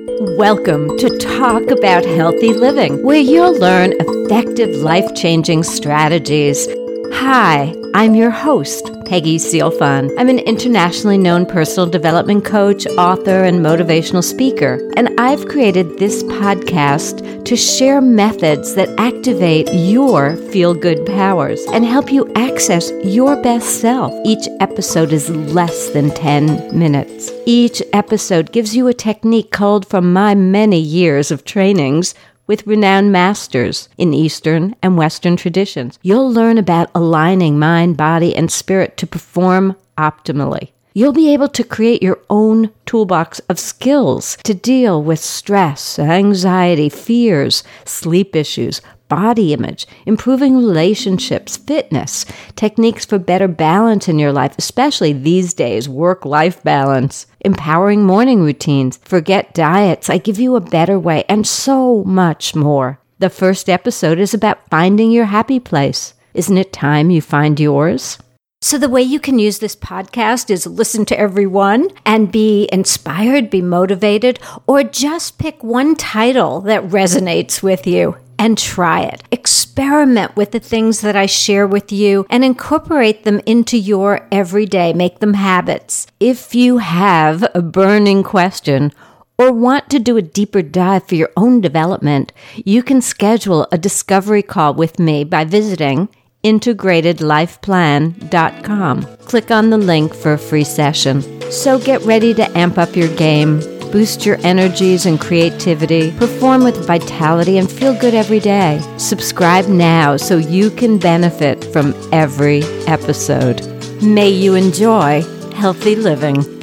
Welcome to Talk About Healthy Living, where you'll learn effective life-changing strategies. Hi, I'm your host, Peggy Sealfon. I'm an internationally known personal development coach, author, and motivational speaker, and I've created this podcast to share methods that activate your feel-good powers and help you access your best self. Each episode is less than 10 minutes. Each episode gives you a technique culled from my many years of trainings with renowned masters in Eastern and Western traditions. You'll learn about aligning mind, body, and spirit to perform optimally. You'll be able to create your own toolbox of skills to deal with stress, anxiety, fears, sleep issues, body image, improving relationships, fitness, techniques for better balance in your life, especially these days, work-life balance, empowering morning routines, forget diets, I give you a better way, and so much more. The first episode is about finding your happy place. Isn't it time you find yours? So the way you can use this podcast is listen to everyone and be inspired, be motivated, or just pick one title that resonates with you and try it. Experiment with the things that I share with you and incorporate them into your everyday. Make them habits. If you have a burning question or want to do a deeper dive for your own development, you can schedule a discovery call with me by visiting integratedlifeplan.com. Click on the link for a free session. So get ready to amp up your game, boost your energies and creativity, perform with vitality, and feel good every day. Subscribe now so you can benefit from every episode. May you enjoy healthy living.